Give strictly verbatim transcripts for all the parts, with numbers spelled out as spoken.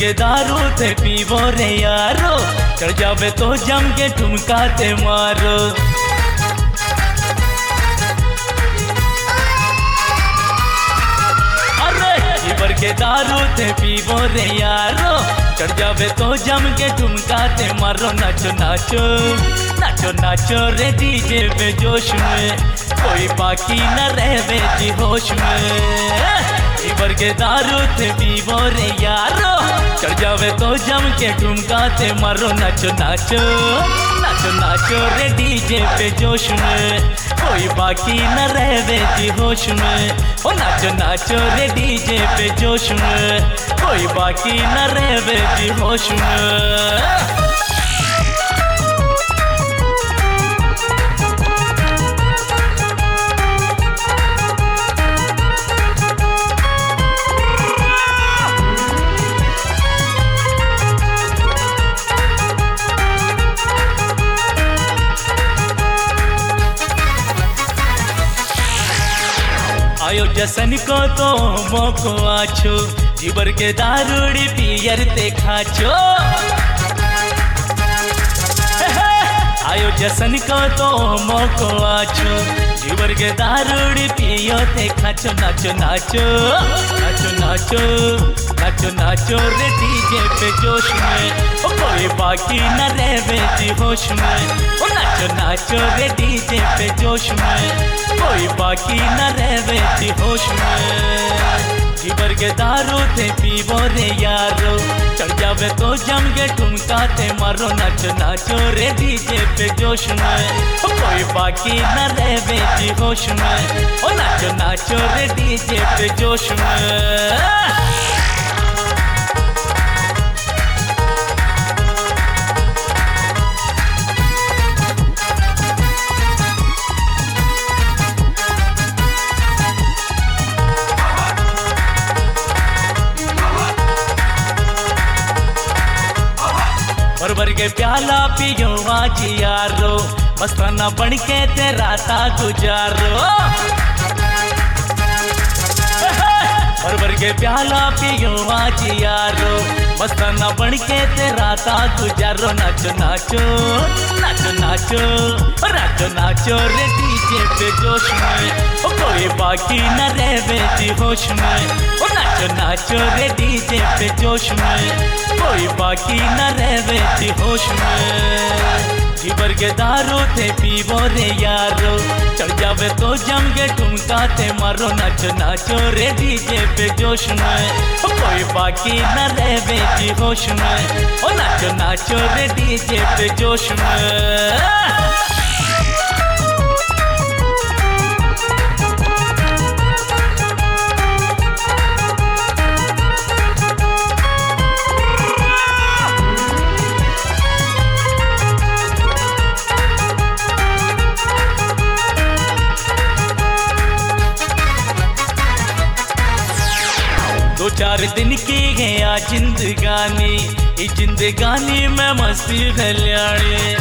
के दारू थे पीवो रे यारो, चढ़ जावे तो जम के ठुमका ते मारो। अरे के दारू थे पीवो रे यारो, चढ़ जावे तो जम के ठुमका ते मारो। नाचो नाचो नाचो नाचो रे डीजे पे जोश में, कोई बाकी न रहवे जी होश में। इबर के दारू थे पीवो रे यारो, चढ़ जावे तो जम के ठुमका ते मारो। नाचो नाचो नाचो नाचो रे डीजे पे जोश में, कोई बाकी न रहवे जी होश में। ओ नाचो नाचो रे डीजे पे जोश में, कोई बाकी न रहवे जी होश में। आयो जसन को तो मोको आछो, जीवर के दारूड़ी पियर ते खाचो। आयो जसन को तो मोको आछो, जीवर के दारूड़ी पियो ते खाचो। नाचो नाचो नाचो नाचो नाचो नाचो रे डीजे पे जोश में, ओ कोई बाकी न रहवे जी होश में। ओ नाचो नाचो रे डीजे पे जोश में, कोई बाकी न रहवे जी होश में। जीवर के दारू थे पीवो रे यारो, चढ़ जावे तो जम के ठुमका ते मारो। नाचो नाचो रे डीजे पे जोश में, ओ कोई बाकी न रहवे जी होश में। ओ नाचो नाचो रे डीजे पे जोश में। भर के प्याला पियो आज यारो, मस्ताना बन के ते राता गुजारो। भर भर के प्याला पियो आज यारो, मस्ताना बन के ते राता गुजारो। नाचो नाचो नाचो नाचो नाचो नाचो रे डीजे पे जोश में, ओ कोई बाकी न रहवे जी होश में। ओ नाचो नाचो रे डीजे पे जोश में, कोई बाकी न रहवे जी होश में। जीवर के दारू थे पीवो रे यारो, चढ़ जावे तो जम के ठुमका ते मारो। नाचो नाचो रे डीजे पे जोश में, ओ कोई बाकी न रहवे जी होश में। ओ नाचो नाचो रे डीजे पे जोश में। दो चार दिन की गया जिंदगानी, इस जिंदगानी में मस्ती खल्याणी।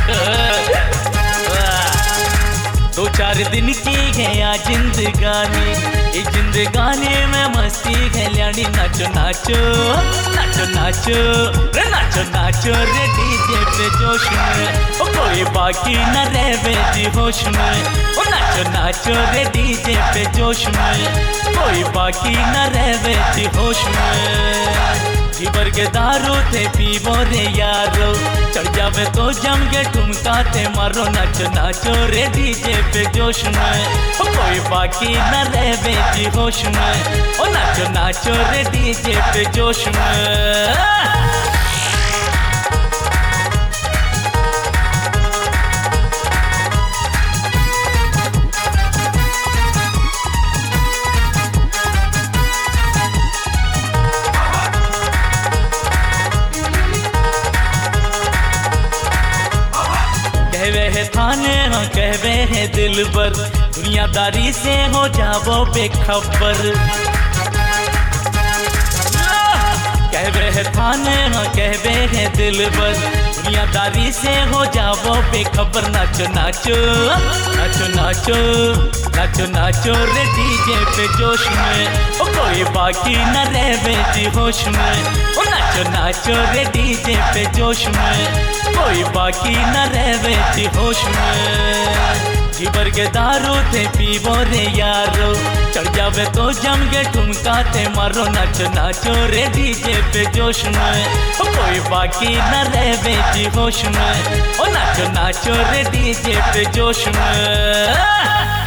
दो चार दिन की गया जिंदगानी, इस जिंदगानी में मस्ती खल्याणी। नाचो नाचो नाचो नाचो रे नाचो नाचो रे डीजे पे जोश में, ओ कोई बाकी न रहवे जी होश में। ओ नाचो नाचो रे डीजे पे जोश में, कोई बाकी न रहवे जी होश में। जीवर के दारू थे पीवो रे यारो, चढ़ जावे तो जम के ठुमका ते मारो। नाचो नाचो रे डीजे पे जोश में, ओ कोई बाकी न रहवे जी होश में। ओ नाचो नाचो रे डीजे पे जोश में। कहवे है थाने हाँ कहवे है दिल पर, दुनियादारी से हो जावो बेखबर। कहवे है थाने हाँ कहवे है दिल पर, दुनियादारी से हो जाओ बेखबर। नाचो नाचो नाचो नाचो नाचो नाचो रे डीजे पे जोश में, ओ कोई बाकी न रहे जी होश में। ओ नाचो नाचो रे डीजे पे जोश में, कोई बाकी न रहे जी होश में। जीवर के दारू थे पीवो रे यारो, चढ़ जावे तो जम के ठुमका थे मारो। नाचो नाचो रे डीजे पे जोश में, ओ कोई बाकी न रहे जी होश में। ओ नाचो नाचो रे डीजे पे जोश में।